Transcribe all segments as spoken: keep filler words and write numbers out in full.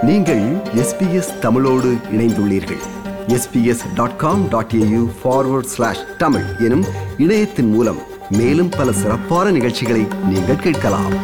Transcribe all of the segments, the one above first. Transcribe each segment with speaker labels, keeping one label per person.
Speaker 1: நீங்கள் எஸ்பிஎஸ் தமிழோடு இணைந்துள்ளீர்கள். SBS dot com dot AU forward slash Tamil எனும் இணையத்தின் மூலம் மேலும் பல சிறப்பான நிகழ்ச்சிகளை நீங்கள் கேட்கலாம்.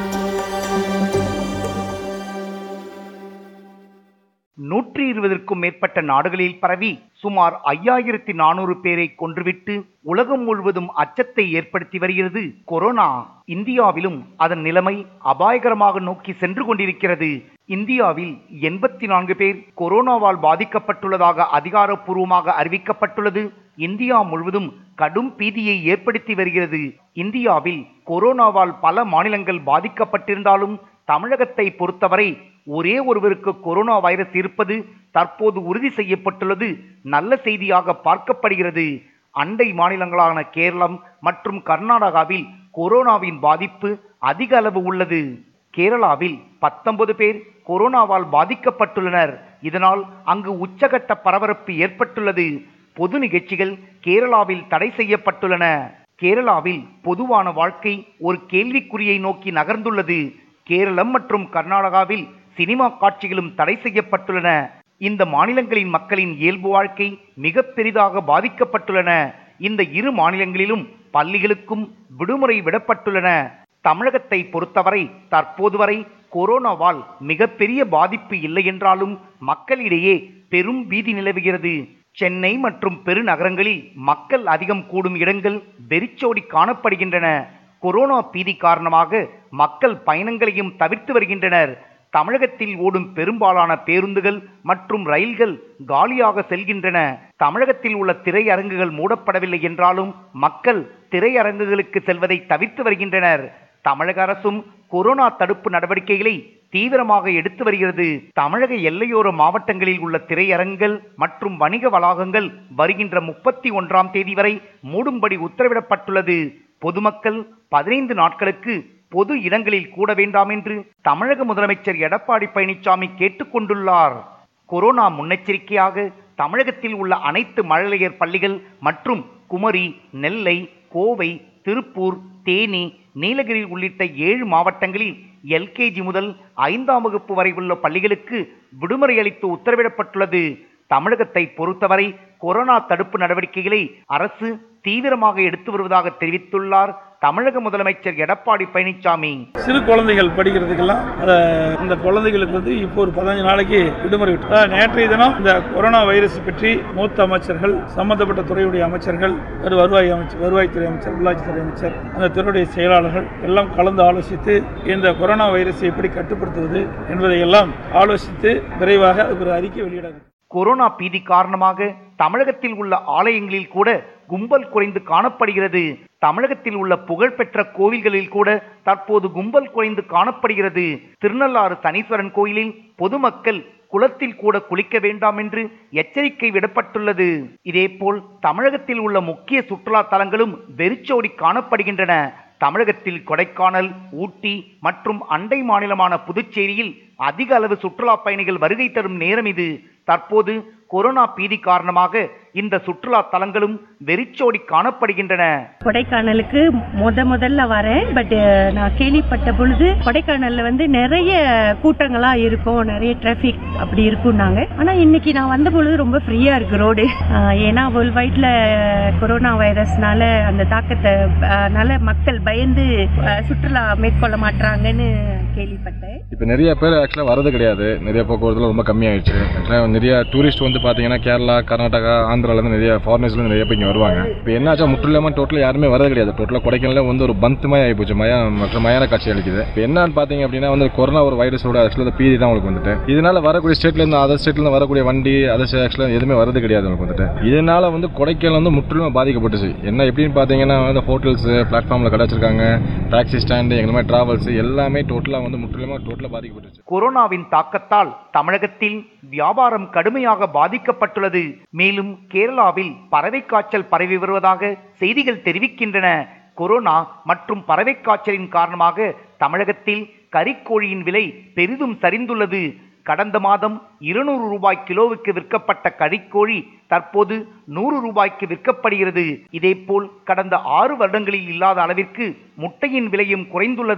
Speaker 2: நூற்றி இருபதற்கும் மேற்பட்ட நாடுகளில் பரவி சுமார் ஐயாயிரத்தி நானூறு பேரை கொன்றுவிட்டு உலகம் முழுவதும் அச்சத்தை ஏற்படுத்தி வருகிறது கொரோனா. இந்தியாவிலும் அதன் நிலைமை அபாயகரமாக நோக்கி சென்று கொண்டிருக்கிறது. இந்தியாவில் எண்பத்தி நான்கு பேர் கொரோனாவால் பாதிக்கப்பட்டுள்ளதாக அதிகாரப்பூர்வமாக அறிவிக்கப்பட்டுள்ளது. இந்தியா முழுவதும் கடும் பீதியை ஏற்படுத்தி வருகிறது. இந்தியாவில் கொரோனாவால் பல மாநிலங்கள் பாதிக்கப்பட்டிருந்தாலும் தமிழகத்தை பொறுத்தவரை ஒரே ஒருவருக்கு கொரோனா வைரஸ் இருப்பது தற்போது உறுதி செய்யப்பட்டுள்ளது நல்ல செய்தியாக பார்க்கப்படுகிறது. அண்டை மாநிலங்களான கேரளம் மற்றும் கர்நாடகாவில் கொரோனாவின் பாதிப்பு அதிக அளவு உள்ளது. கேரளாவில் பத்தொன்பது பேர் கொரோனாவால் பாதிக்கப்பட்டுள்ளனர். இதனால் அங்கு உச்சகட்ட பரபரப்பு ஏற்பட்டுள்ளது. பொது நிகழ்ச்சிகள் கேரளாவில் தடை செய்யப்பட்டுள்ளன. கேரளாவில் பொதுவான வாழ்க்கை ஒரு கேள்விக்குறியை நோக்கி நகர்ந்துள்ளது. கேரளம் மற்றும் கர்நாடகாவில் சினிமா காட்சிகளும் தடை செய்யப்பட்டுள்ளன. இந்த மாநிலங்களின் மக்களின் இயல்பு வாழ்க்கை மிக பெரிதாக பாதிக்கப்பட்டுள்ளன. இந்த இரு மாநிலங்களிலும் பள்ளிகளுக்கும் விடுமுறை விடப்பட்டுள்ளன. தமிழகத்தை பொறுத்தவரை தற்போது வரை கொரோனாவால் மிகப்பெரிய பாதிப்பு இல்லை என்றாலும் மக்களிடையே பெரும் பீதி நிலவுகிறது. சென்னை மற்றும் பெருநகரங்களில் மக்கள் அதிகம் கூடும் இடங்கள் வெறிச்சோடி காணப்படுகின்றன. கொரோனா பீதி காரணமாக மக்கள் பயணங்களையும் தவிர்த்து வருகின்றனர். தமிழகத்தில் ஓடும் பெரும்பாலான பேருந்துகள் மற்றும் ரயில்கள் காலியாக செல்கின்றன. தமிழகத்தில் உள்ள திரையரங்குகள் மூடப்படவில்லை என்றாலும் மக்கள் திரையரங்குகளுக்கு செல்வதை தவிர்த்து வருகின்றனர். தமிழக அரசும் கொரோனா தடுப்பு நடவடிக்கைகளை தீவிரமாக எடுத்து வருகிறது. தமிழக எல்லையோர மாவட்டங்களில் உள்ள திரையரங்குகள் மற்றும் வணிக வளாகங்கள் வருகின்ற முப்பத்தி ஒன்றாம் தேதி வரை மூடும்படி உத்தரவிடப்பட்டுள்ளது. பொதுமக்கள் பதினைந்து நாட்களுக்கு பொது இடங்களில் கூட வேண்டாம் என்று தமிழக முதலமைச்சர் எடப்பாடி பழனிசாமி கேட்டுக்கொண்டுள்ளார். கொரோனா முன்னெச்சரிக்கையாக தமிழகத்தில் உள்ள அனைத்து மழலையர் பள்ளிகள் மற்றும் குமரி, நெல்லை, கோவை, திருப்பூர், தேனி, நீலகிரி உள்ளிட்ட ஏழு மாவட்டங்களில் எல்கேஜி முதல் ஐந்தாம் வகுப்பு வரை உள்ள பள்ளிகளுக்கு விடுமுறை அளித்து உத்தரவிடப்பட்டுள்ளது. தமிழகத்தை பொறுத்தவரை கொரோனா தடுப்பு நடவடிக்கைகளை அரசு தீவிரமாக எடுத்து வருவதாக தெரிவித்துள்ளார் தமிழக முதலமைச்சர் எடப்பாடி பழனிசாமி.
Speaker 3: சிறு குழந்தைகள் படிக்கிறதுக்கெல்லாம் இந்த குழந்தைகளுக்கு வந்து இப்போ ஒரு பதினஞ்சு நாளைக்கு விடுமுறை விட்டு நேற்றைய தினம் இந்த கொரோனா வைரஸ் பற்றி மூத்த அமைச்சர்கள், சம்பந்தப்பட்ட துறையுடைய அமைச்சர்கள், வருவாய் அமைச்சர், வருவாய்த்துறை அமைச்சர், உள்ளாட்சித்துறை அமைச்சர், அந்த துறையுடைய செயலாளர்கள் எல்லாம் கலந்து ஆலோசித்து இந்த கொரோனா வைரஸை எப்படி கட்டுப்படுத்துவது என்பதை எல்லாம் ஆலோசித்து விரைவாக ஒரு அறிக்கை வெளியிடாது.
Speaker 2: கொரோனா பீதி காரணமாக தமிழகத்தில் உள்ள ஆலயங்களில் கூட கும்பல் குறைந்து காணப்படுகிறது. தமிழகத்தில் உள்ள புகழ்பெற்ற கோவில்களில் கூட தற்போது கும்பல் குறைந்து காணப்படுகிறது. திருநள்ளாறு சனீஸ்வரன் கோயிலில் பொதுமக்கள் குளத்தில் கூட குளிக்க வேண்டாம் என்று எச்சரிக்கை விடப்பட்டுள்ளது. இதேபோல் தமிழகத்தில் உள்ள முக்கிய சுற்றுலா தலங்களும் வெறிச்சோடி காணப்படுகின்றன. தமிழகத்தில் கொடைக்கானல், ஊட்டி மற்றும் அண்டை மாநிலமான புதுச்சேரியில் அதிக அளவு சுற்றுலா பயணிகள் வருகை தரும் நேரம் இது. தற்போது கொரோனா பீதி காரணமாக இந்த சுற்றுலா தலங்களும் வெறிச்சோடி காணப்படுகின்றன.
Speaker 4: கொடைக்கானலுக்கு முத முதல்ல வரேன். பட் நான் கேள்விப்பட்ட பொழுது கொடைக்கானல்ல வந்து நிறைய கூட்டங்களா இருக்கும், நிறைய டிராபிக் அப்படி இருக்கும்னாங்க. ஆனா இன்னைக்கு நான் வந்த பொழுது ரொம்ப ஃப்ரீயா இருக்கு ரோடு. ஏன்னா வேர்ல்ட் வைட்ல கொரோனா வைரஸ்னால அந்த தாக்கத்தை நல்ல மக்கள் பயந்து சுற்றுலா மேற்கொள்ள மாட்டாங்கன்னு கேள்விப்பட்டேன்.
Speaker 5: இப்போ நிறைய பேர் ஆக்சுவலாக வரது கிடையாது. நிறைய போக்குவரத்துல ரொம்ப கம்மியாயிடுச்சு. ஆக்சுவலாக நிறைய டூரிஸ்ட் வந்து பார்த்தீங்கன்னா கேரளா, கர்நாடகா, ஆந்திராலேருந்து நிறைய ஃபாரினர்ஸ்லேருந்து நிறைய பேர் இங்கே வருவாங்க. இப்போ என்னாச்சா முற்றிலுமா டோட்டலாக யாருமே வரது கிடையாது. டோட்டலாக கொடைக்கானல வந்து ஒரு பந்துமாய் ஆகிப்போச்சு, மயா மற்ற மயான காட்சி அளிக்குது. இப்போ என்னன்னு பார்த்தீங்க அப்படின்னா வந்து கொரோனா ஒரு வைரஸோட ஆக்சுவலாக பீதி தான் உங்களுக்கு வந்துட்டு. இதனால வரக்கூடிய ஸ்டேட்லேருந்து அதர் ஸ்டேட்லேருந்து வரக்கூடிய வண்டி அதர் ஆக்சுவலாக எதுவுமே வரது கிடையாது உங்களுக்கு வந்துட்டு. இதனால வந்து கொடைக்கானல் வந்து முற்றிலுமா பாதிக்கப்பட்டுச்சு. என்ன எப்படின்னு பார்த்தீங்கன்னா வந்து ஹோட்டல்ஸ், பிளாட்ஃபார்மில் கடை வச்சிருக்காங்க, டாக்ஸி ஸ்டாண்டு, எங்க மாதிரி டிராவல்ஸ் எல்லாமே டோட்டலாக வந்து முற்றிலுமா டோட்டலாக பாதிக்கப்பட்டுச்சு.
Speaker 2: கொரோனாவின் தாக்கத்தால் தமிழகத்தில் வியாபாரம் கடுமையாக பாதிக்கப்பட்டுள்ளது. மேலும் கேரளாவில் பறவை காய்ச்சல் பரவி வருவதாக செய்திகள் தெரிவிக்கின்றன. கொரோனா மற்றும் பறவை காய்ச்சலின் காரணமாக தமிழகத்தில் கறிக்கோழியின் விலை பெரிதும் சரிந்துள்ளது. கடந்த மாதம் இருநூறு ரூபாய் கிலோவுக்கு விற்கப்பட்ட கறிக்கோழி தற்போது நூறு ரூபாய்க்கு விற்கப்படுகிறது. இதேபோல் கடந்த ஆறு வருடங்களில் இல்லாத அளவிற்கு முட்டையின் விலையும் குறைந்துள்ளது.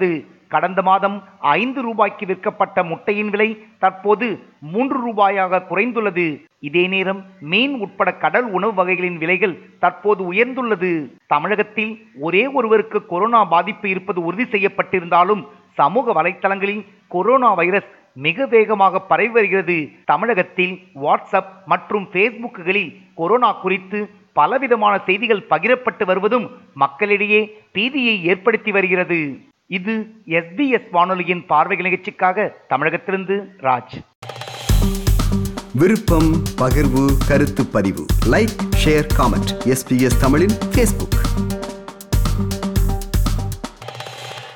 Speaker 2: கடந்த மாதம் ஐந்து ரூபாய்க்கு விற்கப்பட்ட முட்டையின் விலை தற்போது மூன்று ரூபாயாக குறைந்துள்ளது. இதே நேரம் மீன் உட்பட கடல் உணவு வகைகளின் விலைகள் தற்போது உயர்ந்துள்ளது. தமிழகத்தில் ஒரே ஒருவருக்கு கொரோனா பாதிப்பு இருப்பது உறுதி செய்யப்பட்டிருந்தாலும் சமூக வலைத்தளங்களில் கொரோனா வைரஸ் மிக வேகமாக பரவி வருகிறது. தமிழகத்தில் வாட்ஸ்அப் மற்றும் பேஸ்புக்குகளில் கொரோனா குறித்து பலவிதமான செய்திகள் பகிரப்பட்டு வருவதும் மக்களிடையே பீதியை ஏற்படுத்தி வருகிறது. இது எஸ்பிஎஸ் வானொலியின் பார்வைகள் நிகழ்ச்சிக்காக தமிழகத்திலிருந்து ராஜ்.
Speaker 1: விருப்பம், பகிர்வு, கருத்து பதிவு, லைக், ஷேர், காமெண்ட். எஸ்பிஎஸ் தமிழின் ஃபேஸ்புக்.